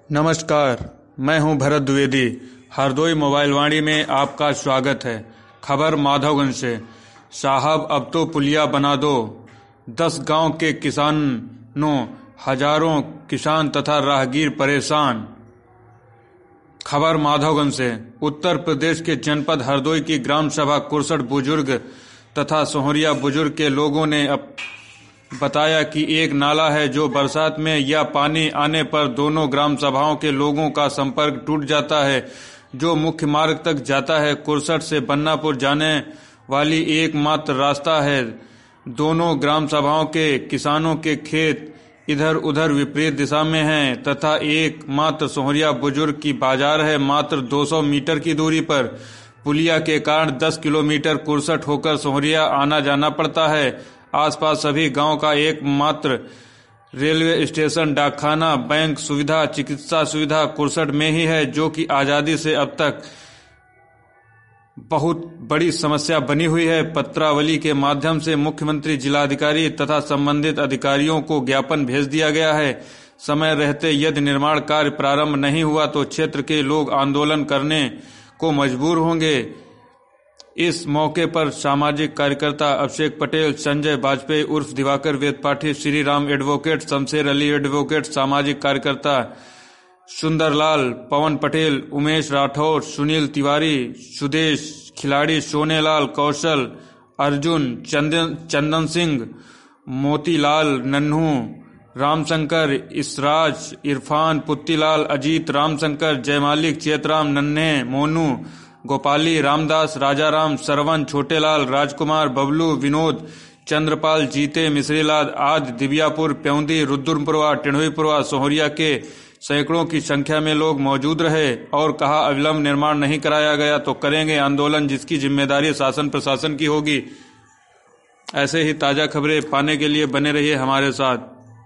नमस्कार, मैं हूं भरत द्विवेदी। हरदोई मोबाइल वाणी में आपका स्वागत है। खबर माधवगंज से। साहब अब तो पुलिया बना दो। 10 गांव के किसानों, हजारों किसान तथा राहगीर परेशान। खबर माधवगंज से। उत्तर प्रदेश के जनपद हरदोई की ग्राम सभा कुरसठ बुजुर्ग तथा सोहरिया बुजुर्ग के लोगों ने बताया कि एक नाला है जो बरसात में या पानी आने पर दोनों ग्राम सभाओं के लोगों का संपर्क टूट जाता है, जो मुख्य मार्ग तक जाता है। कुरसठ से बन्नापुर जाने वाली एकमात्र रास्ता है। दोनों ग्राम सभाओं के किसानों के खेत इधर उधर विपरीत दिशा में हैं तथा एकमात्र सोहरिया बुजुर्ग की बाजार है मात्र 200 मीटर की दूरी पर। पुलिया के कारण 10 किलोमीटर कुरसठ होकर सोहरिया आना जाना पड़ता है। आसपास सभी गांव का एकमात्र रेलवे स्टेशन, डाकखाना, बैंक सुविधा, चिकित्सा सुविधा कुरसठ में ही है, जो कि आजादी से अब तक बहुत बड़ी समस्या बनी हुई है। पत्रावली के माध्यम से मुख्यमंत्री, जिलाधिकारी तथा संबंधित अधिकारियों को ज्ञापन भेज दिया गया है। समय रहते यदि निर्माण कार्य प्रारंभ नहीं हुआ तो क्षेत्र के लोग आंदोलन करने को मजबूर होंगे। इस मौके पर सामाजिक कार्यकर्ता अभिषेक पटेल, संजय वाजपेयी उर्फ दिवाकर वेदपाठी, श्री राम एडवोकेट, शमशेर अली एडवोकेट, सामाजिक कार्यकर्ता सुंदरलाल, पवन पटेल, उमेश राठौर, सुनील तिवारी, सुदेश खिलाड़ी, सोनेलाल, कौशल, अर्जुन, चंदन सिंह, मोतीलाल, नन्हू, रामशंकर, इसराज, इरफान, पुत्तीलाल, अजीत, रामशंकर, जयमालिक, चेतराम, नन्हे, मोनू, गोपाली, रामदास, राजाराम, सरवन, छोटेलाल, राजकुमार, बबलू, विनोद, चंद्रपाल, जीते, मिश्रीलाल आदि दिव्यापुर, प्यौंदी, रुद्रपुरवा, टिंडोईपुरवा, सोहरिया के सैकड़ों की संख्या में लोग मौजूद रहे और कहा, अविलंब निर्माण नहीं कराया गया तो करेंगे आंदोलन, जिसकी जिम्मेदारी शासन प्रशासन की होगी। ऐसे ही ताजा खबरें पाने के लिए बने रहिए हमारे साथ।